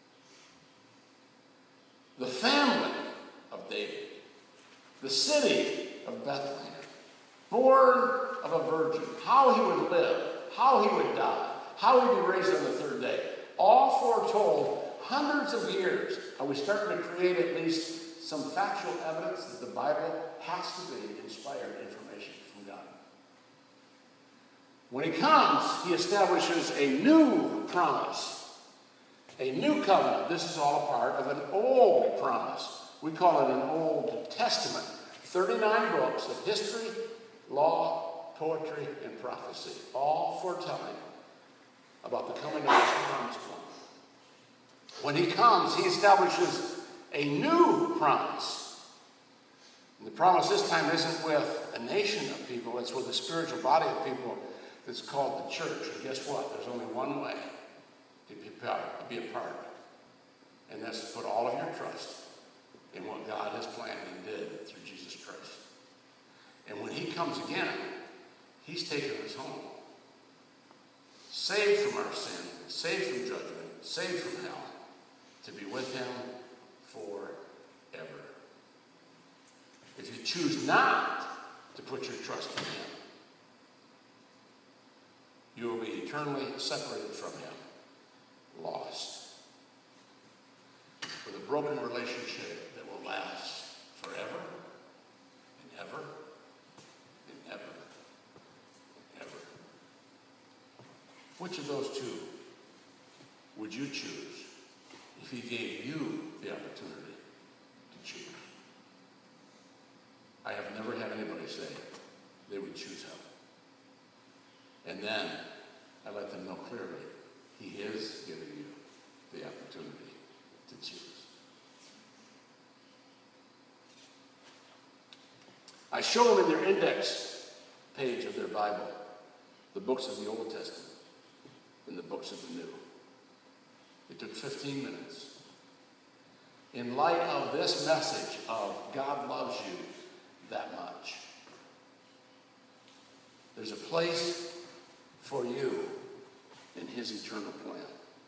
The family of David. The city of Bethlehem. Born of a virgin. How he would live. How he would die. How he would be raised on the third day. All foretold hundreds of years. Are we starting to create at least some factual evidence that the Bible has to be inspired information from God? When he comes, he establishes a new promise, a new covenant. This is all a part of an old promise. We call it an Old Testament. 39 books of history, law, poetry, and prophecy, all foretelling about the coming of this promised one. When he comes, he establishes a new promise. And the promise this time isn't with a nation of people, it's with a spiritual body of people that's called the church. And guess what? There's only one way to be a part. And that's to put all of your trust in what God has planned and did through Jesus Christ. And when he comes again, he's taken us home. Saved from our sin, saved from judgment, saved from hell, to be with him forever. If you choose not to put your trust in him, you will be eternally separated from him, lost, with a broken relationship that will last forever and ever and ever and ever. Which of those two would you choose if he gave you the opportunity to choose? I have never had anybody say they would choose hell. And then I let them know clearly he is giving you the opportunity to choose. I show them in their index page of their Bible the books of the Old Testament and the books of the New. It took 15 minutes. In light of this message of God loves you that much, there's a place for you in his eternal plan.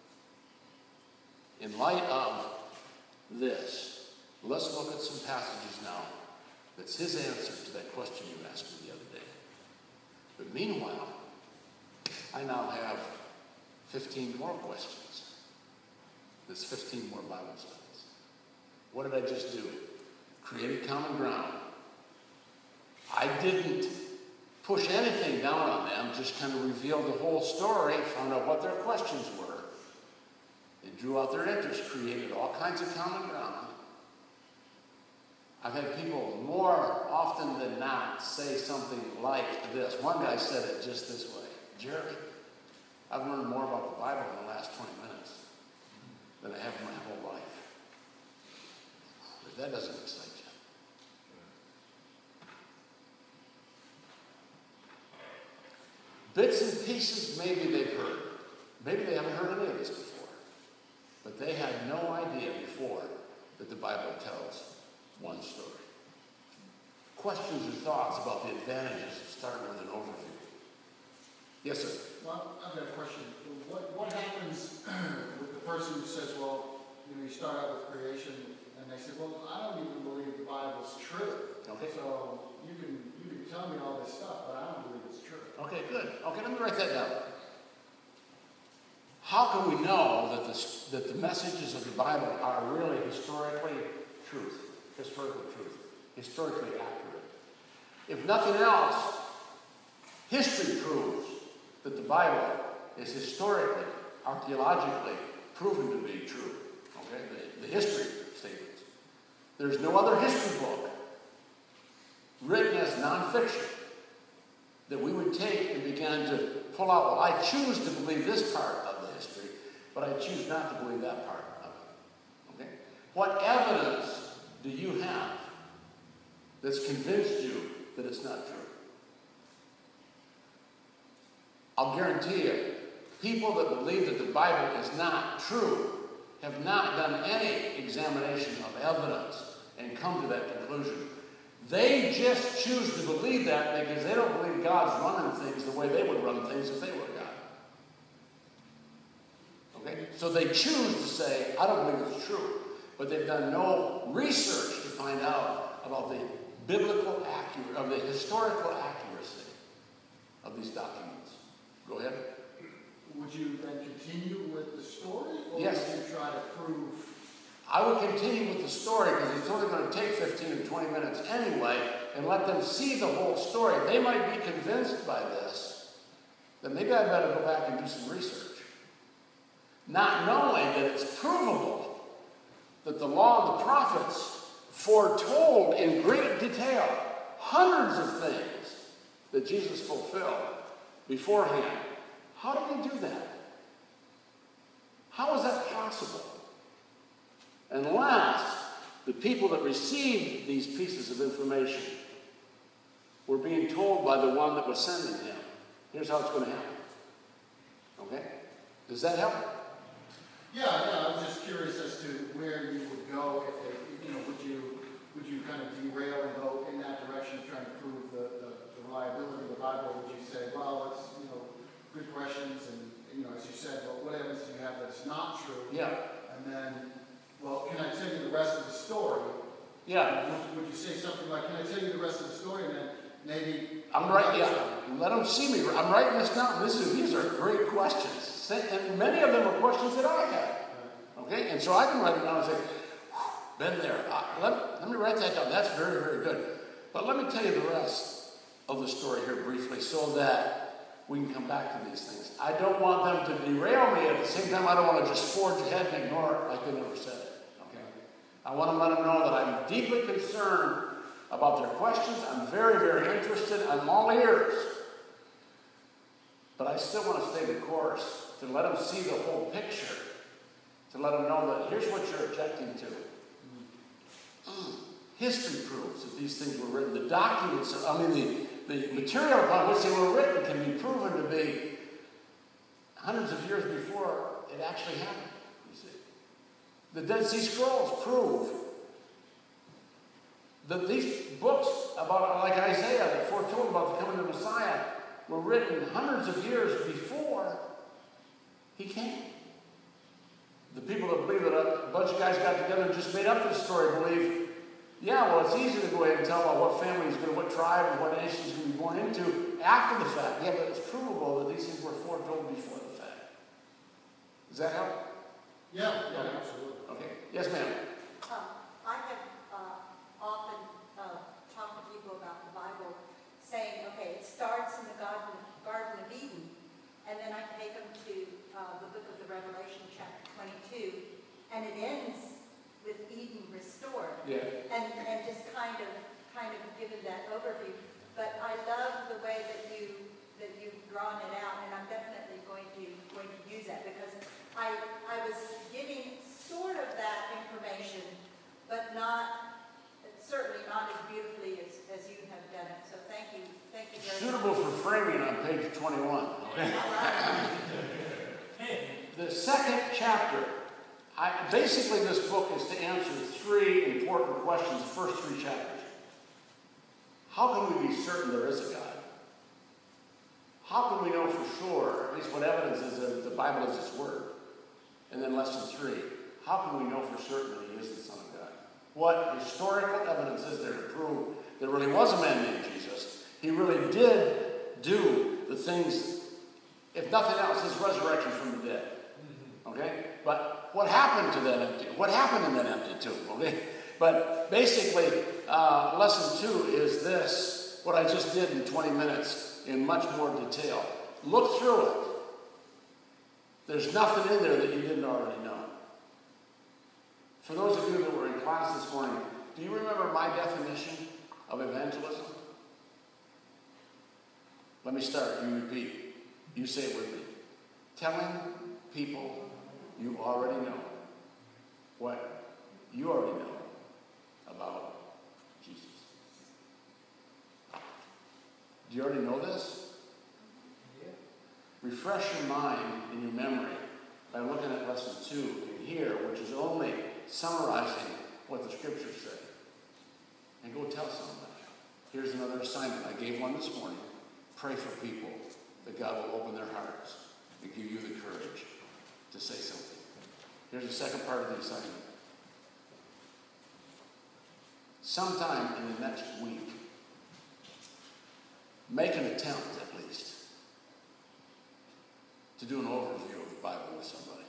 In light of this, let's look at some passages now that's his answer to that question you asked me the other day. But meanwhile, I now have 15 more questions. There's 15 more Bible studies. What did I just do? Created common ground. I didn't push anything down on them, just kind of revealed the whole story, found out what their questions were, and drew out their interest, created all kinds of common ground. I've had people more often than not say something like this. One guy said it just this way: Jerry, I've learned more about the Bible in the last 20 minutes than I have in my whole life. If that doesn't excite you. Bits and pieces maybe they've heard. Maybe they haven't heard any of this before. But they had no idea before that the Bible tells one story. Questions or thoughts about the advantages of starting with an overview? Yes, sir. Well, I've got a question. What happens with the person who says, well, you start out with creation, and they say, well, I don't even believe the Bible's true. Okay. So you can tell me all this stuff, but I don't believe it's true. Okay, good. Okay, let me write that down. How can we know that the messages of the Bible are really historically truth, historically accurate? If nothing else, history proves that the Bible is historically, archaeologically proven to be true. Okay, the history statements. There's no other history book written as nonfiction that we would take and begin to pull out. Well, I choose to believe this part of the history, but I choose not to believe that part of it. Okay? What evidence do you have that's convinced you that it's not true. I'll guarantee you, people that believe that the Bible is not true have not done any examination of evidence and come to that conclusion. They just choose to believe that because they don't believe God's running things the way they would run things if they were God. Okay? So they choose to say, I don't believe it's true. But they've done no research to find out about the biblical accuracy, of the historical accuracy of these documents. Go ahead. Would you then continue with the story? Or Yes. would you try to prove? I would continue with the story because it's only going to take 15 or 20 minutes anyway, and let them see the whole story. They might be convinced by this, then maybe I better go back and do some research. Not knowing that it's provable that the law and the prophets foretold in great detail hundreds of things that Jesus fulfilled beforehand. How did he do that? How is that possible? Unless the people that received these pieces of information were being told by the one that was sending him, here's how it's going to happen. Okay? Does that help? Yeah, I was just curious as to where you would go if they, would you kind of derail and go in that direction of trying to prove the reliability of the Bible? Would you say, well, it's, good questions and, as you said, well, what evidence do you have that's not true? Yeah. And then, well, can I tell you the rest of the story? Yeah. Would you say something like, can I tell you the rest of the story? And then maybe... I'm right, yeah. Let them see me. I'm writing this down. These are great questions. And many of them are questions that I had. Okay? And so I can write it down and say, been there. Let me write that down. That's very, very good. But let me tell you the rest of the story here briefly so that we can come back to these things. I don't want them to derail me. At the same time, I don't want to just forge ahead and ignore it like they never said it. Okay? I want to let them know that I'm deeply concerned about their questions. I'm very, very interested. I'm all ears. But I still want to stay the course, to let them see the whole picture, to let them know that here's what you're objecting to. History proves that these things were written. The documents, the material upon which they were written can be proven to be hundreds of years before it actually happened, you see. The Dead Sea Scrolls prove that these books about, like Isaiah, that foretold about the coming of the Messiah, were written hundreds of years before he came. The people that believe that a bunch of guys got together and just made up this story believe, yeah, well, it's easy to go ahead and tell about what family is going to, what tribe and what nation is going to be born into after the fact. Yeah, but it's provable that these things were foretold before the fact. Does that help? Yeah, absolutely. Okay. Yes, ma'am. I have often talked to people about the Bible saying, okay, it starts in the Garden of Eden, and then I take them to the book of the Revelation, chapter 22, and it ends with Eden restored. Yeah. And just kind of given that overview. But I love the way that you've drawn it out, and I'm definitely going to use that because I was giving sort of that information, but certainly not as beautifully as you have done it. So thank you very much. Suitable for framing on page 21. Okay. The second chapter, basically this book is to answer three important questions, the first three chapters. How can we be certain there is a God? How can we know for sure, at least what evidence is that the Bible is His Word? And then lesson 3, how can we know for certain that He is the Son of God? What historical evidence is there to prove there really was a man named Jesus? He really did do the things, if nothing else, His resurrection from the dead. Okay? But what happened to that empty? What happened in that empty tomb? Okay? But basically, lesson 2 is this, what I just did in 20 minutes in much more detail. Look through it. There's nothing in there that you didn't already know. For those of you that were in class this morning, do you remember my definition of evangelism? Let me start. You repeat. You say it with me. Telling people you already know what you already know about Jesus. you already know this? Refresh your mind and your memory by looking at lesson 2 in here, which is only summarizing what the scriptures say. And go tell somebody. Here's another assignment. I gave one this morning. Pray for people that God will open their hearts and give you the courage to say something. Here's the second part of the assignment. Sometime in the next week, make an attempt at least to do an overview of the Bible with somebody.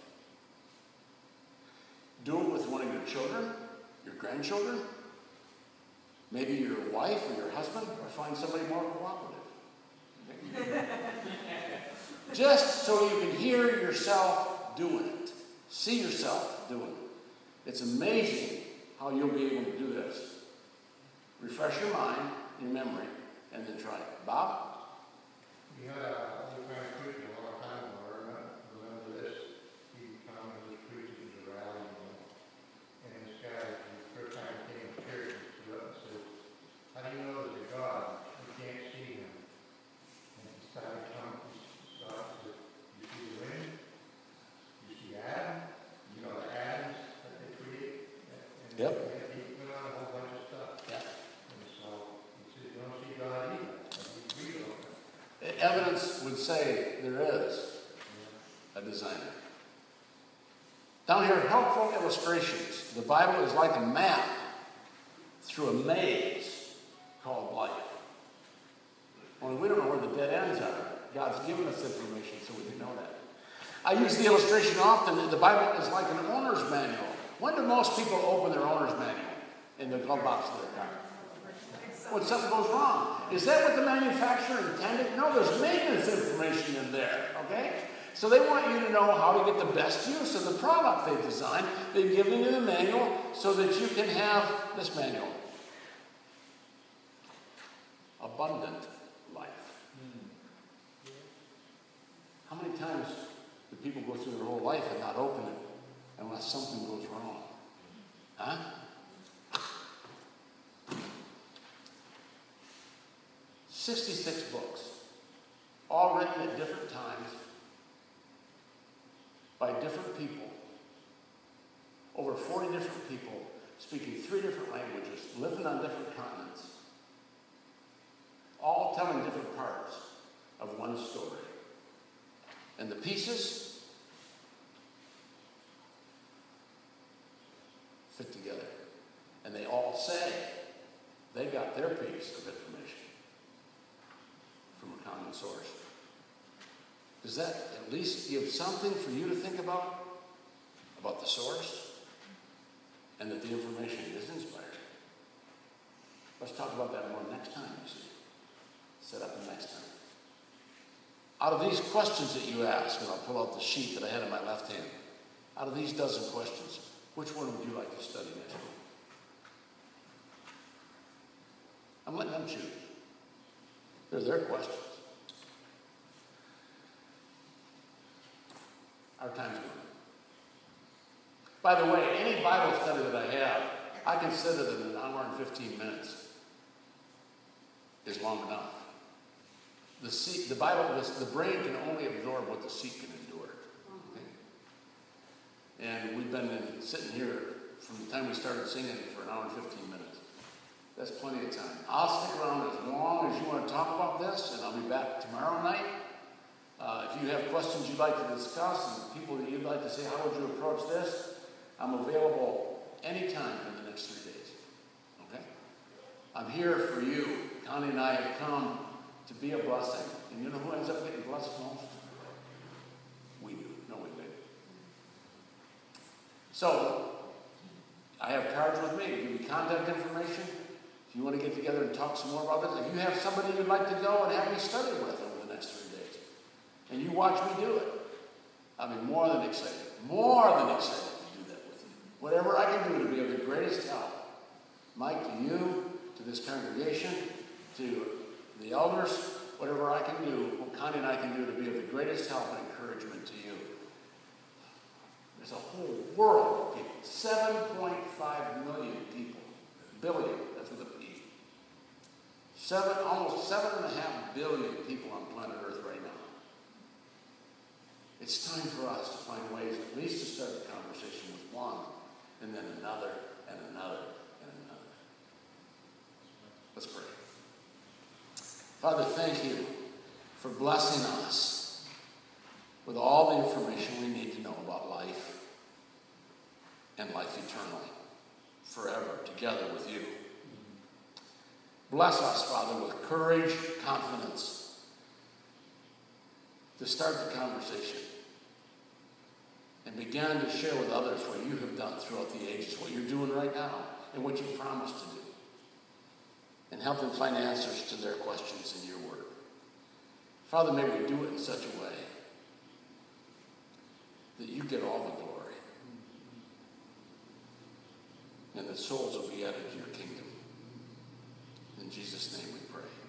Do it with one of your children, your grandchildren, maybe your wife or your husband, or find somebody more cooperative. Just so you can hear yourself doing it. See yourself doing it. It's amazing how you'll be able to do this. Refresh your mind, your memory, and then try it. Bob? We had a old time preacher a long time ago, I remember this. He found he was preaching to rally, and this guy, the first time he came to church, he stood up and said, "How do you know there's a God? You can't see him." And he started coming, he stopped and said, "You see the wind? You see Adam? You know the atoms that they create?" And Yep. he went on a whole bunch of stuff. Yeah. And so he said, "You don't see God either." But he agreed on it. Evidence would say there is a designer. Down here, helpful illustrations. The Bible is like a map through a maze called life. Only we don't know where the dead ends are. God's given us information so we can know that. I use the illustration often that the Bible is like an owner's manual. When do most people open their owner's manual? In the glove box of their car. When something goes wrong. Is that what the manufacturer intended? No, there's maintenance information in there, okay? So they want you to know how to get the best use of the product they've designed. They've given you the manual so that you can have this manual. Abundant life. How many times do people go through their whole life and not open it unless something goes wrong? Huh? 66 books, all written at different times by different people, over 40 different people speaking 3 different languages, living on different continents, all telling different parts of one story. And the pieces fit together. And they all say they got their piece of information from a common source. Does that at least give something for you to think about the source, and that the information is inspired? Let's talk about that more next time, you see. Set up the next time. Out of these questions that you ask, and I'll pull out the sheet that I had in my left hand, out of these dozen questions, which one would you like to study next week? I'm letting them choose. They're their questions. Our time's gone. By the way, any Bible study that I have, I consider that an hour and 15 minutes is long enough. The Bible, the brain can only absorb what the seat can endure. Okay? And we've been sitting here from the time we started singing for an hour and 15 minutes. That's plenty of time. I'll stick around as long as you want to talk about this, and I'll be back tomorrow night. If you have questions you'd like to discuss and people that you'd like to say, how would you approach this? I'm available anytime in the next 3 days. Okay? I'm here for you. Connie and I have come to be a blessing. And you know who ends up getting blessed most? We do. No, we do. So, I have cards with me to give you contact information. If you want to get together and talk some more about this, if you have somebody you'd like to go and have me study with over the next 3 days, and you watch me do it, I'll be more than excited to do that with you. Whatever I can do to be of the greatest help, Mike, to you, to this congregation, to the elders, whatever I can do, what Connie and I can do to be of the greatest help and encouragement to you. There's a whole world of people, 7.5 million people, billion, that's with a P. Almost 7.5 billion people on planet Earth right now. It's time for us to find ways at least to start the conversation with one, and then another, and another, and another. Let's pray. Father, thank you for blessing us with all the information we need to know about life and life eternally, forever, together with you. Bless us, Father, with courage, confidence, to start the conversation and begin to share with others what you have done throughout the ages, what you're doing right now, and what you promised to do, and help them find answers to their questions in your word. Father, may we do it in such a way that you get all the glory, and that souls will be added to your kingdom. In Jesus' name we pray.